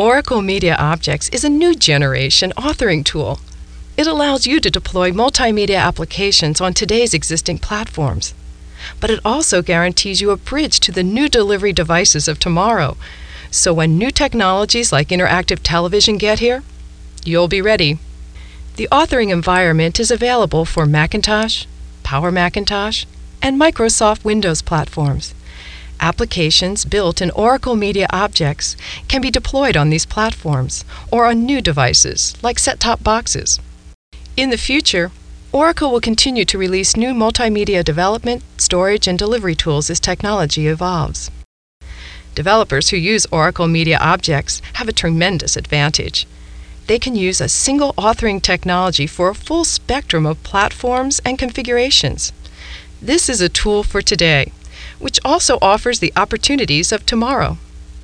Oracle Media Objects is a new generation authoring tool. It allows you to deploy multimedia applications on today's existing platforms. But it also guarantees you a bridge to the new delivery devices of tomorrow. So when new technologies like interactive television get here, you'll be ready. The authoring environment is available for Macintosh, Power Macintosh, and Microsoft Windows platforms. Applications built in Oracle Media Objects can be deployed on these platforms or on new devices like set-top boxes. In the future, Oracle will continue to release new multimedia development, storage, and delivery tools as technology evolves. Developers who use Oracle Media Objects have a tremendous advantage. They can use a single authoring technology for a full spectrum of platforms and configurations. This is a tool for today, which also offers the opportunities of tomorrow.